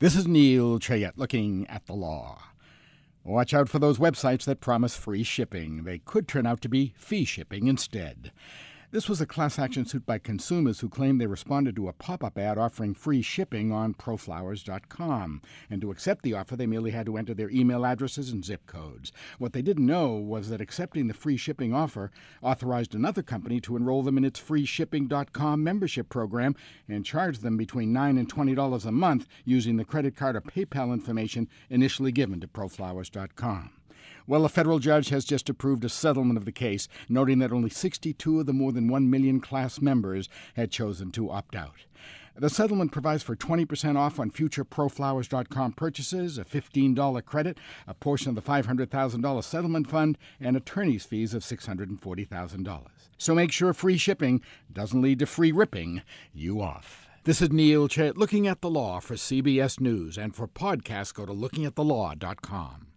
This is Neil Chayette looking at the law. Watch out for those websites that promise free shipping. They could turn out to be fee shipping instead. This was a class action suit by consumers who claimed they responded to a pop-up ad offering free shipping on proflowers.com. And to accept the offer, they merely had to enter their email addresses and zip codes. What they didn't know was that accepting the free shipping offer authorized another company to enroll them in its freeshipping.com membership program and charge them between $9 and $20 a month using the credit card or PayPal information initially given to proflowers.com. Well, a federal judge has just approved a settlement of the case, noting that only 62 of the more than 1 million class members had chosen to opt out. The settlement provides for 20% off on future proflowers.com purchases, a $15 credit, a portion of the $500,000 settlement fund, and attorney's fees of $640,000. So make sure free shipping doesn't lead to free ripping you off. This is Neil Chayette looking at the law for CBS News, and for podcasts, go to lookingatthelaw.com.